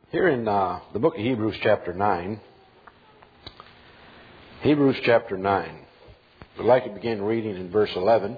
Here in the book of Hebrews chapter 9, Hebrews chapter 9, we'd like to begin reading in verse 11.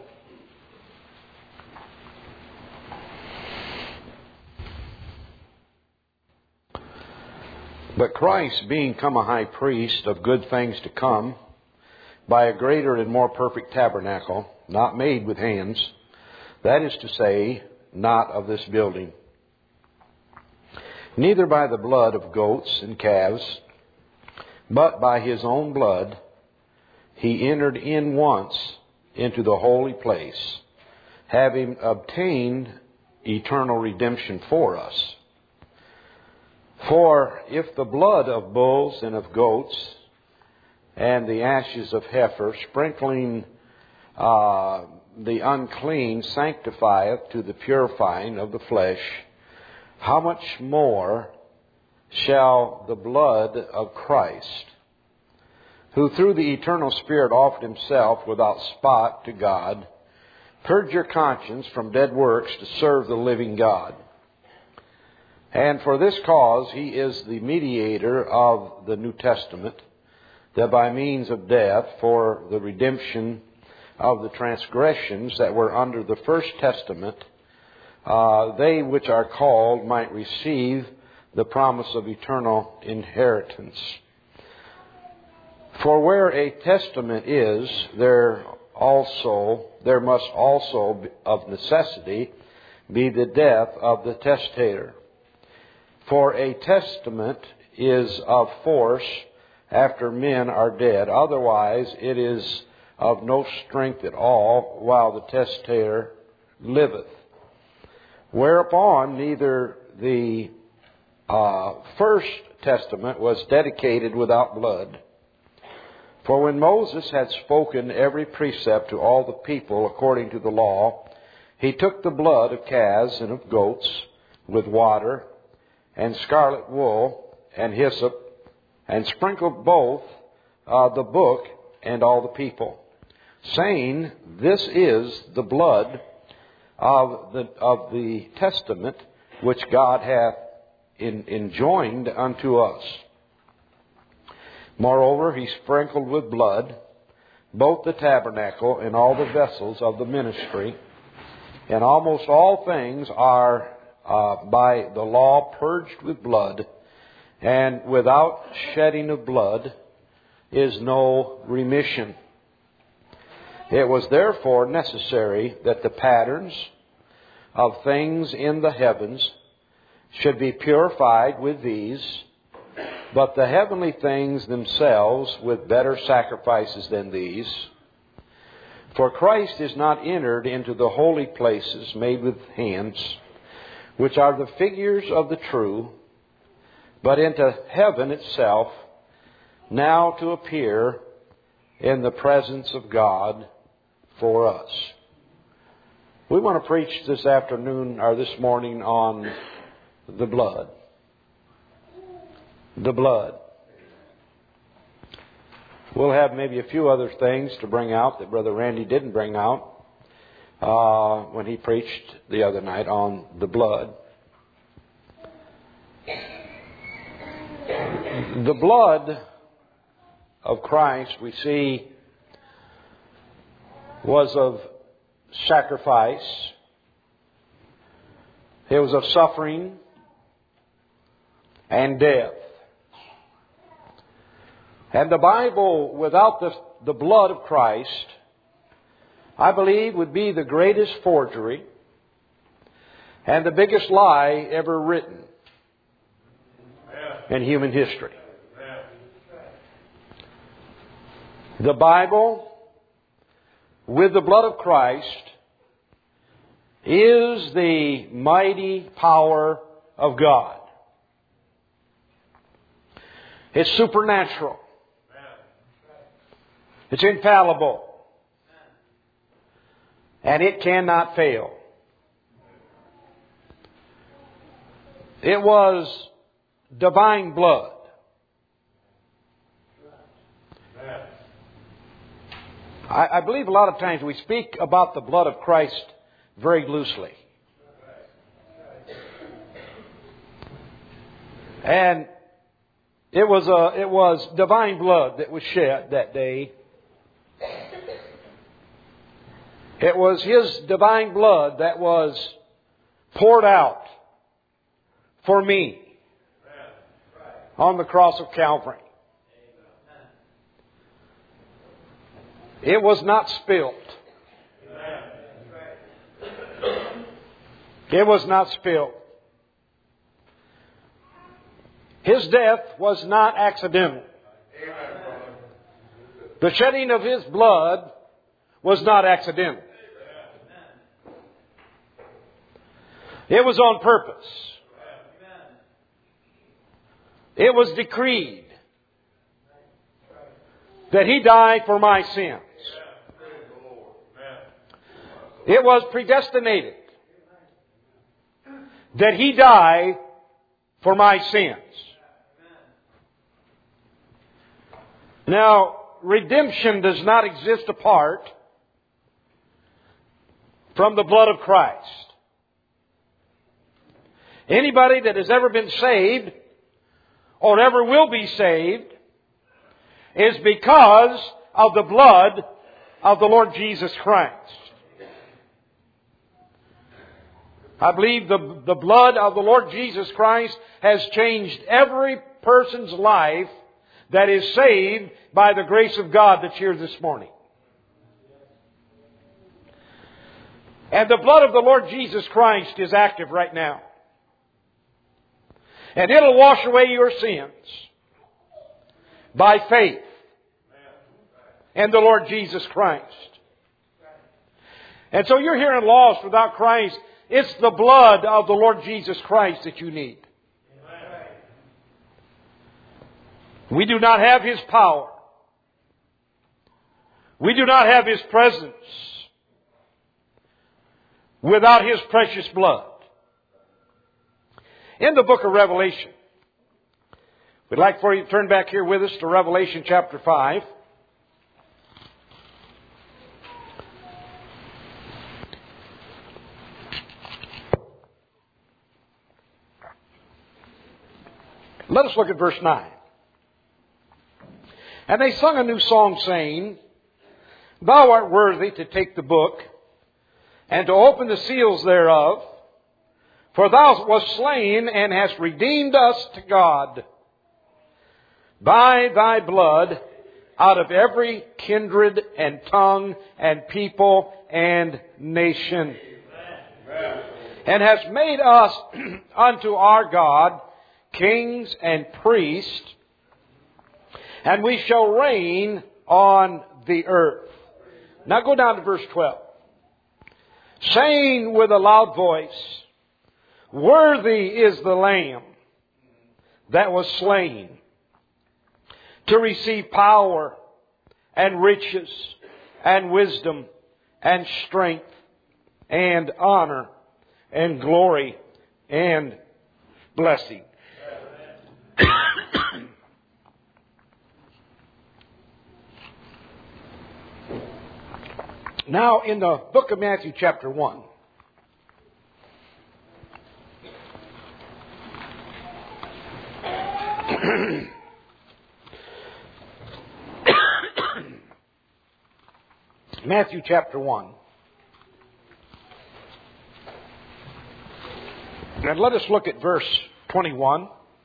But Christ, being come a high priest of good things to come, by a greater and more perfect tabernacle, not made with hands, that is to say, not of this building, neither by the blood of goats and calves, but by his own blood, he entered in once into the holy place, having obtained eternal redemption for us. For if the blood of bulls and of goats and the ashes of heifer, sprinkling the unclean, sanctifieth to the purifying of the flesh, how much more shall the blood of Christ, who through the eternal Spirit offered himself without spot to God, purge your conscience from dead works to serve the living God? And for this cause he is the mediator of the New Testament, that by means of death, for the redemption of the transgressions that were under the first testament, they which are called might receive the promise of eternal inheritance. For where a testament is, there must also of necessity be the death of the testator. For a testament is of force after men are dead. Otherwise it is of no strength at all while the testator liveth. Whereupon neither the first testament was dedicated without blood. For when Moses had spoken every precept to all the people according to the law, he took the blood of calves and of goats with water and scarlet wool and hyssop, and sprinkled both the book and all the people, saying, This is the blood of the testament which God hath enjoined unto us. Moreover, he sprinkled with blood both the tabernacle and all the vessels of the ministry, and almost all things are by the law purged with blood, and without shedding of blood is no remission. It was therefore necessary that the patterns of things in the heavens should be purified with these, but the heavenly things themselves with better sacrifices than these. For Christ is not entered into the holy places made with hands, which are the figures of the true, but into heaven itself, now to appear in the presence of God for us. We want to preach this afternoon or this morning on the blood. The blood. We'll have maybe a few other things to bring out that Brother Randy didn't bring out when he preached the other night on the blood. The blood of Christ, we see, was of sacrifice. It was of suffering and death. And the Bible, without the blood of Christ, I believe would be the greatest forgery and the biggest lie ever written in human history. The Bible, with the blood of Christ, is the mighty power of God. It's supernatural. It's infallible. And it cannot fail. It was divine blood. I believe a lot of times we speak about the blood of Christ very loosely. And it was divine blood that was shed that day. It was His divine blood that was poured out for me on the cross of Calvary. It was not spilt. It was not spilled. His death was not accidental. The shedding of His blood was not accidental. It was on purpose. It was decreed that He died for my sins. It was predestinated that He died for my sins. Now, redemption does not exist apart from the blood of Christ. Anybody that has ever been saved or ever will be saved is because of the blood of the Lord Jesus Christ. I believe the blood of the Lord Jesus Christ has changed every person's life that is saved by the grace of God that's here this morning. And the blood of the Lord Jesus Christ is active right now. And it'll wash away your sins by faith in the Lord Jesus Christ. And so you're here and lost without Christ. It's the blood of the Lord Jesus Christ that you need. We do not have His power. We do not have His presence without His precious blood. In the book of Revelation, we'd like for you to turn back here with us to Revelation chapter 5. Let us look at verse 9. And they sung a new song, saying, Thou art worthy to take the book, and to open the seals thereof, for Thou wast slain, and hast redeemed us to God by Thy blood out of every kindred and tongue and people and nation. And hast made us unto our God kings and priests, and we shall reign on the earth. Now go down to verse 12. Saying with a loud voice, Worthy is the Lamb that was slain to receive power and riches and wisdom and strength and honor and glory and blessing. Now, in the book of Matthew chapter 1, Matthew chapter 1. And let us look at verse 21.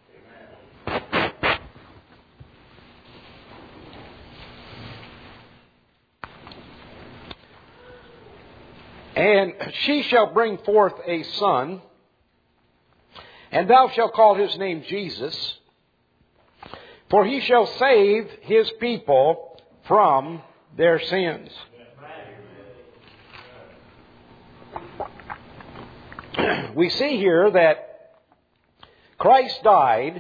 And she shall bring forth a son, and thou shalt call his name Jesus, for he shall save his people from their sins. We see here that Christ died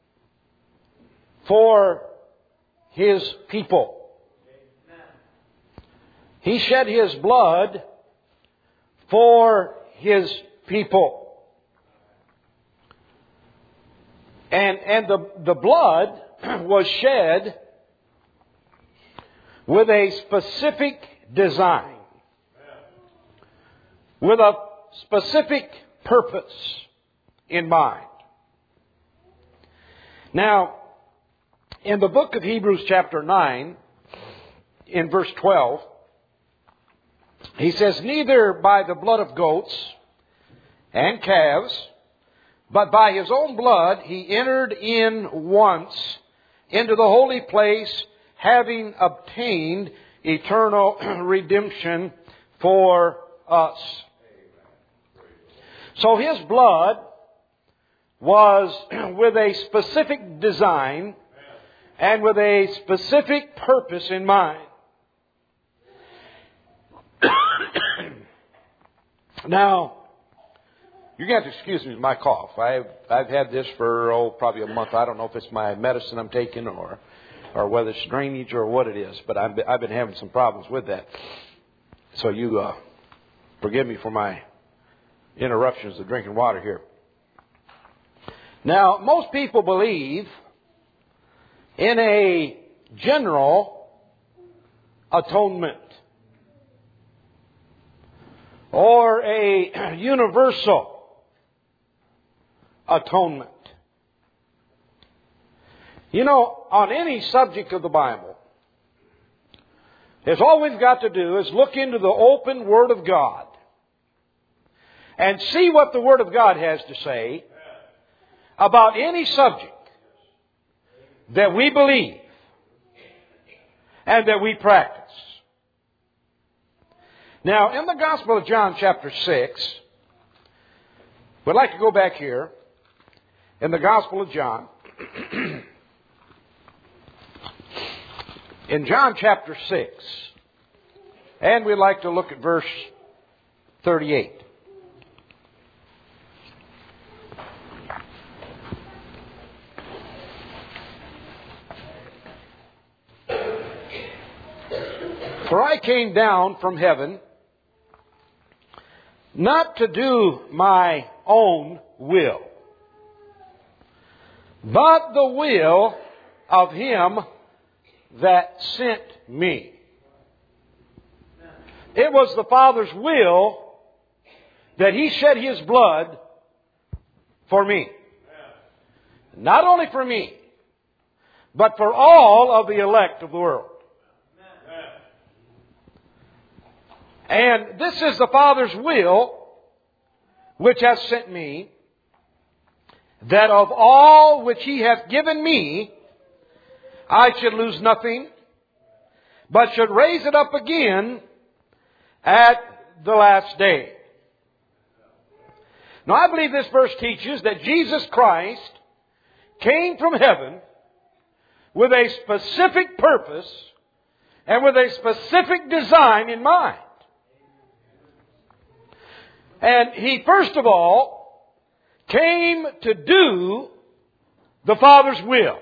for His people. He shed His blood for His people. And the blood was shed with a specific design, with a specific purpose in mind. Now, in the book of Hebrews chapter 9, in verse 12, he says, neither by the blood of goats and calves, but by His own blood He entered in once into the holy place, having obtained eternal redemption for us. So His blood was with a specific design and with a specific purpose in mind. Now, you're going to have to excuse me with my cough. I've had this for, probably a month. I don't know if it's my medicine I'm taking or whether it's drainage or what it is. But I've been having some problems with that. So you forgive me for my interruptions of drinking water here. Now, most people believe in a general atonement or a universal atonement. You know, on any subject of the Bible, there's all we've got to do is look into the open Word of God and see what the Word of God has to say about any subject that we believe and that we practice. Now, in the Gospel of John chapter 6, we'd like to go back here in the Gospel of John. In John chapter 6, and we'd like to look at verse 38. For I came down from heaven not to do my own will, but the will of Him that sent me. It was the Father's will that He shed His blood for me. Not only for me, but for all of the elect of the world. And this is the Father's will, which hath sent me, that of all which He hath given me, I should lose nothing, but should raise it up again at the last day. Now, I believe this verse teaches that Jesus Christ came from heaven with a specific purpose and with a specific design in mind. And He, first of all, came to do the Father's will.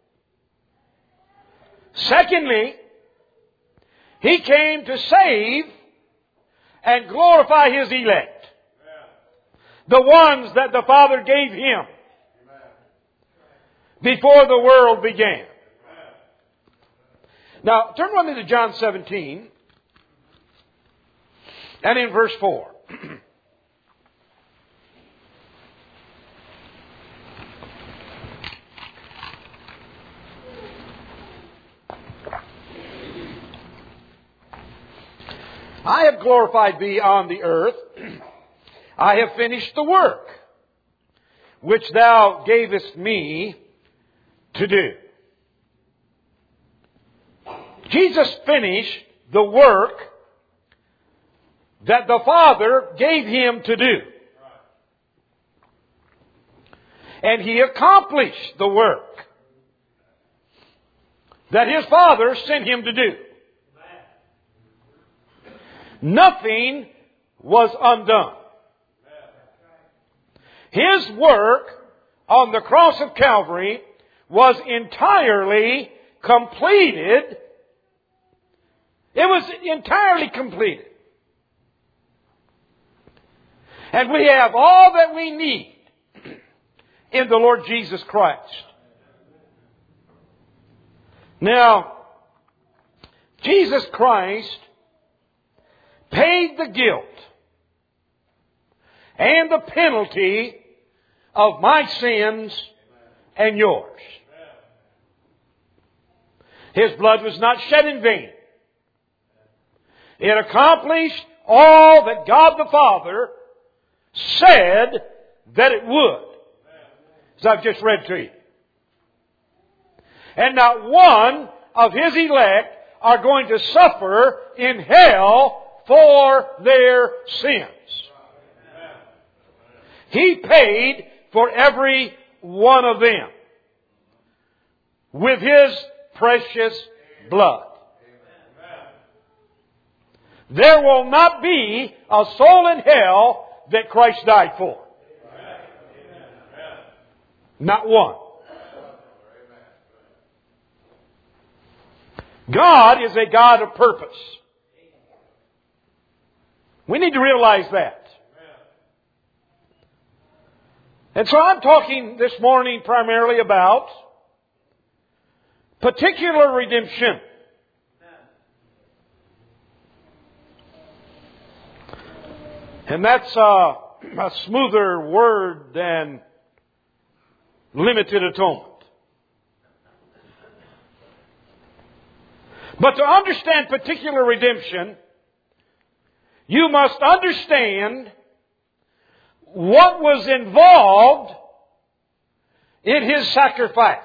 Secondly, He came to save and glorify His elect. The ones that the Father gave Him before the world began. Now, turn with me to John 17 and in verse 4. I have glorified Thee on the earth. I have finished the work which Thou gavest me to do. Jesus finished the work that the Father gave Him to do. And He accomplished the work that His Father sent Him to do. Nothing was undone. His work on the cross of Calvary was entirely completed. It was entirely completed. And we have all that we need in the Lord Jesus Christ. Now, Jesus Christ paid the guilt and the penalty of my sins and yours. His blood was not shed in vain. It accomplished all that God the Father said that it would, as I've just read to you. And not one of His elect are going to suffer in hell for their sins. He paid for every one of them with His precious blood. There will not be a soul in hell that Christ died for. Not one. God is a God of purpose. We need to realize that. And so I'm talking this morning primarily about particular redemption. And that's a smoother word than limited atonement. But to understand particular redemption, you must understand what was involved in His sacrifice.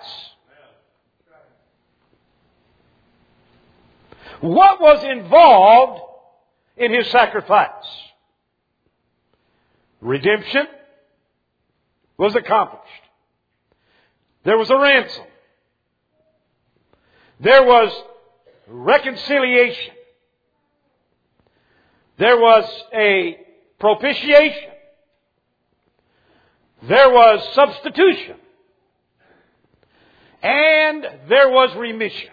What was involved in His sacrifice? Redemption was accomplished. There was a ransom. There was reconciliation. There was a propitiation. There was substitution. And there was remission.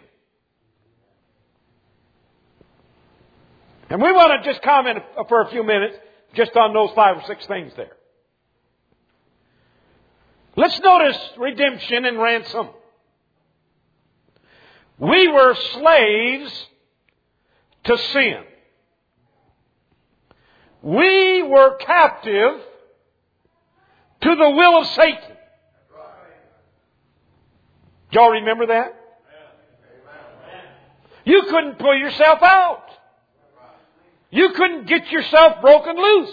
And we want to just comment for a few minutes just on those 5 or 6 things there. Let's notice redemption and ransom. We were slaves to sin. We were captive to the will of Satan. Do y'all remember that? You couldn't pull yourself out. You couldn't get yourself broken loose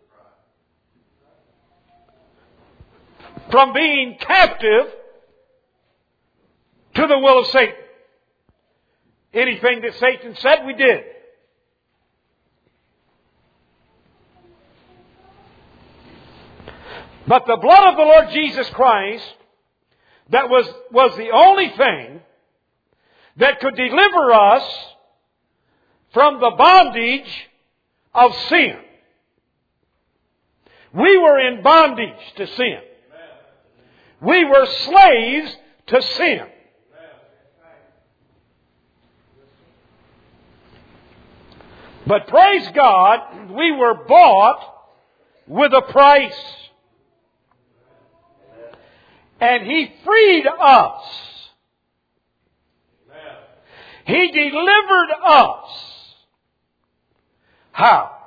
from being captive to the will of Satan. Anything that Satan said, we did. But the blood of the Lord Jesus Christ, that was the only thing that could deliver us from the bondage of sin. We were in bondage to sin. We were slaves to sin. But praise God, we were bought with a price. And He freed us. He delivered us. How?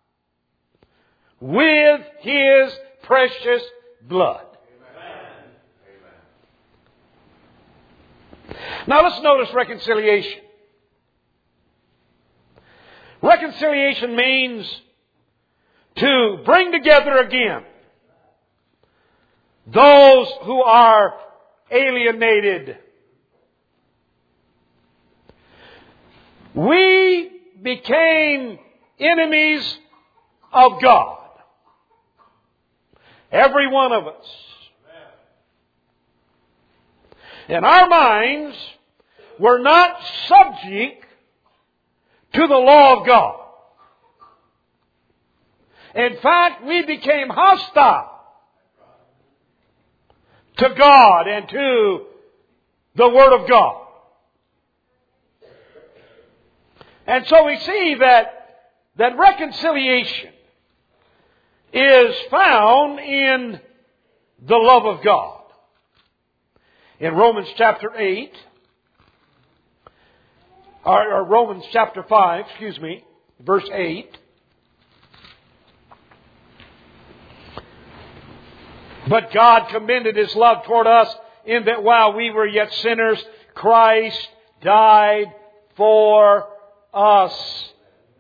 With His precious blood. Now let's notice reconciliation. Reconciliation means to bring together again those who are alienated. We became enemies of God. Every one of us. And our minds were not subject to the law of God. In fact, we became hostile to God and to the Word of God. And so we see that reconciliation is found in the love of God. In Romans chapter 8, or Romans chapter 5, verse 8. But God commended His love toward us in that while we were yet sinners, Christ died for us.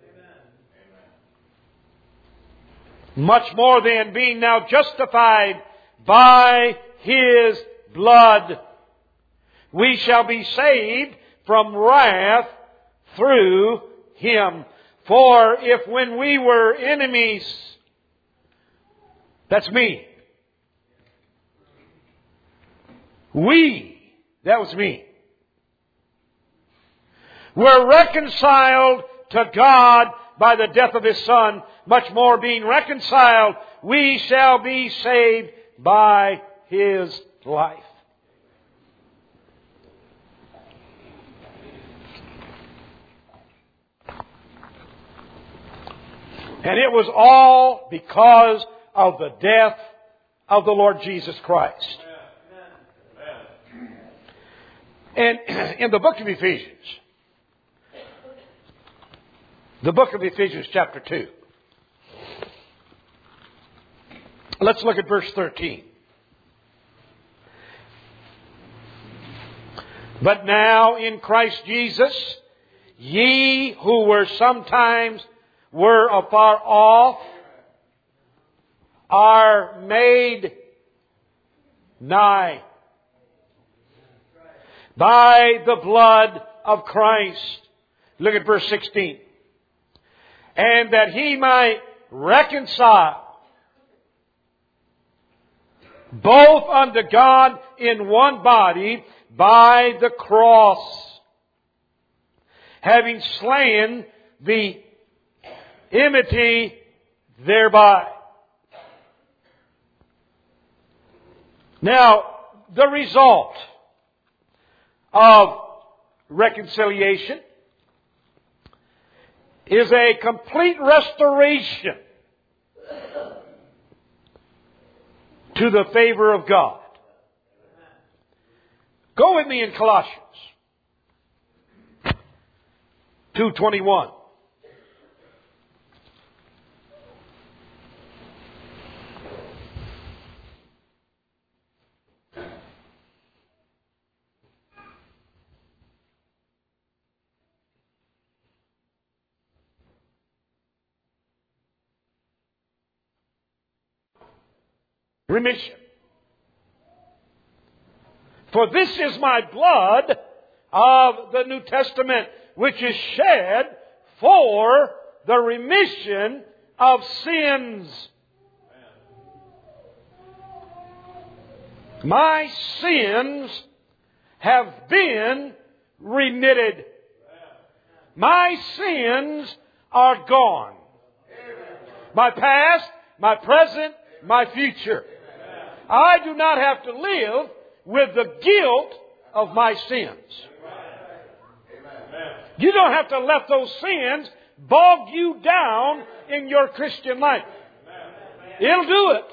Much more then, being now justified by His blood, we shall be saved from wrath through Him. For if when we were enemies, that's me. That was me. We're reconciled to God by the death of His Son. Much more being reconciled, we shall be saved by His life. And it was all because of the death of the Lord Jesus Christ. And in the book of Ephesians, chapter 2, let's look at verse 13. But now in Christ Jesus, ye who were sometimes were afar off, are made nigh by the blood of Christ. Look at verse 16. And that He might reconcile both unto God in one body by the cross, having slain the enmity thereby. Now, the result of reconciliation is a complete restoration to the favor of God. Go with me in Colossians 2:21. Remission. For this is my blood of the New Testament, which is shed for the remission of sins. My sins have been remitted. My sins are gone. My past, my present, my future. I do not have to live with the guilt of my sins. You don't have to let those sins bog you down in your Christian life. It'll do it.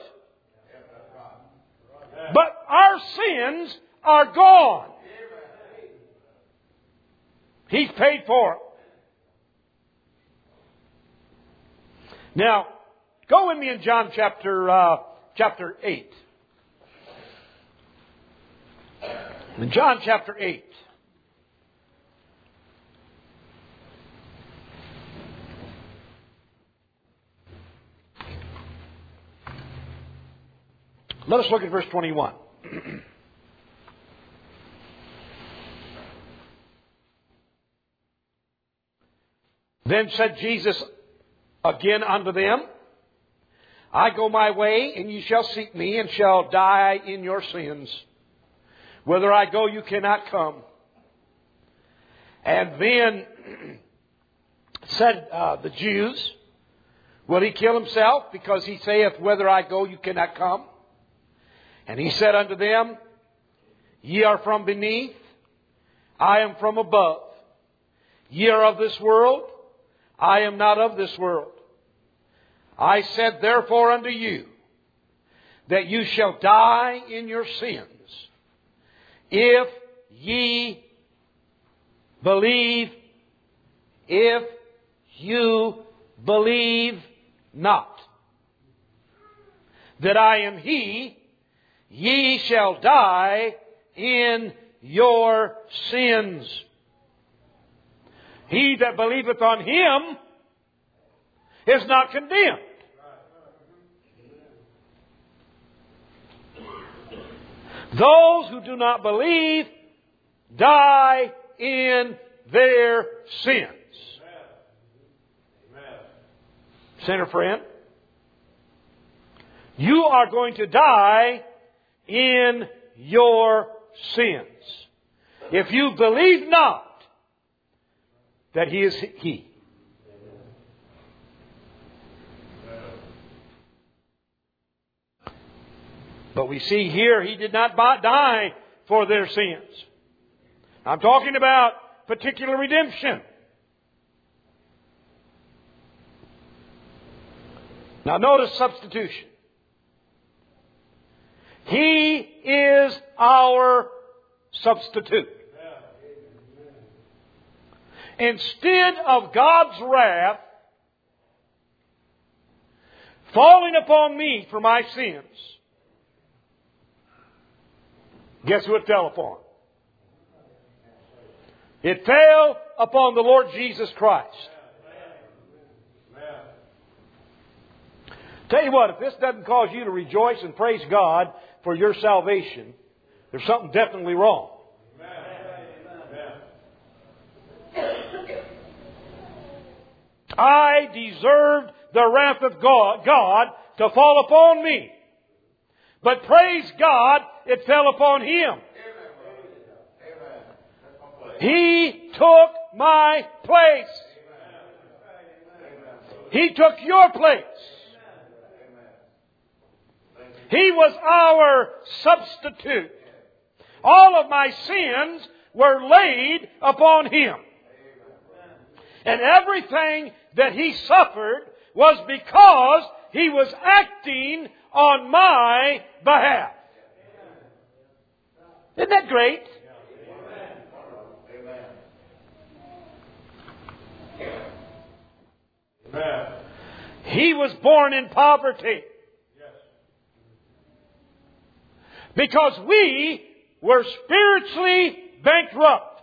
But our sins are gone. He's paid for it. Now, go with me in John chapter 8. In John chapter 8. Let us look at verse 21. Then said Jesus again unto them, I go my way, and ye shall seek me, and shall die in your sins. Whither I go, you cannot come. And then said the Jews, will he kill himself, because he saith, whither I go, you cannot come? And he said unto them, ye are from beneath, I am from above. Ye are of this world, I am not of this world. I said therefore unto you, that you shall die in your sins, if ye believe, if you believe not that I am He, ye shall die in your sins. He that believeth on Him is not condemned. Those who do not believe die in their sins. Sinner friend, you are going to die in your sins if you believe not that He is He. But we see here He did not die for their sins. I'm talking about particular redemption. Now notice substitution. He is our substitute. Instead of God's wrath falling upon me for my sins, guess who it fell upon? It fell upon the Lord Jesus Christ. Tell you what, if this doesn't cause you to rejoice and praise God for your salvation, there's something definitely wrong. I deserved the wrath of God to fall upon me. But praise God, it fell upon Him. He took my place. He took your place. He was our substitute. All of my sins were laid upon Him. And everything that He suffered was because He was acting on my behalf. Isn't that great? He was born in poverty because we were spiritually bankrupt.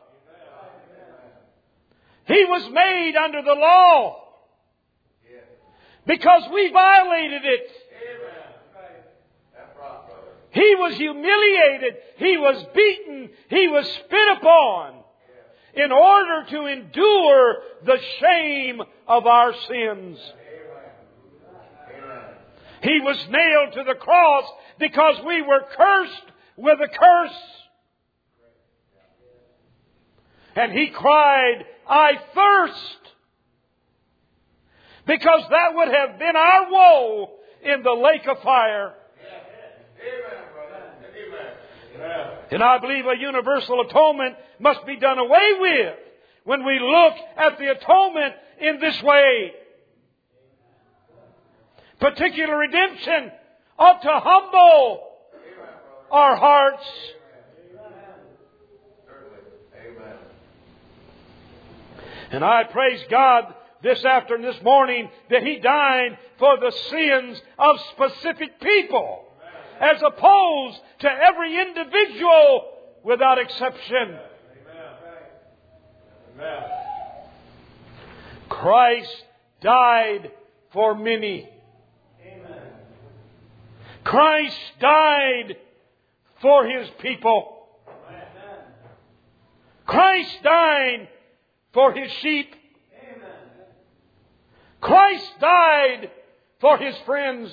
He was made under the law because we violated it. He was humiliated. He was beaten. He was spit upon in order to endure the shame of our sins. He was nailed to the cross because we were cursed with a curse. And He cried, I thirst. Because that would have been our woe in the lake of fire. And I believe a universal atonement must be done away with when we look at the atonement in this way. Particular redemption ought to humble our hearts. And I praise God this afternoon, this morning, that He died for the sins of specific people, as opposed to every individual without exception. Christ died for many. Christ died for His people. Christ died for His sheep. Christ died for His friends.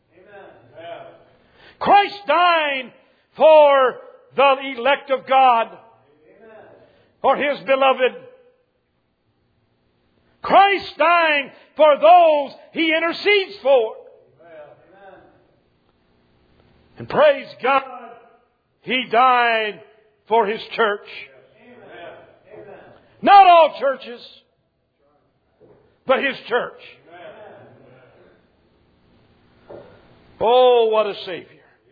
Christ died for the elect of God, for His beloved. Christ died for those He intercedes for. And praise God, He died for His church. Not all churches, but His church. Oh, what a Savior.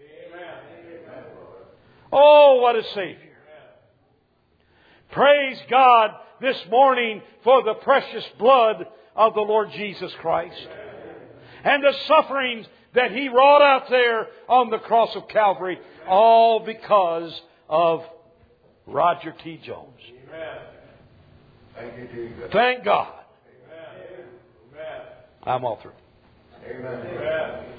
Oh, what a Savior. Praise God this morning for the precious blood of the Lord Jesus Christ. And the sufferings that He wrought out there on the cross of Calvary, all because of Roger T. Jones. Thank you, Jesus. Thank God. Amen. I'm all through. Amen.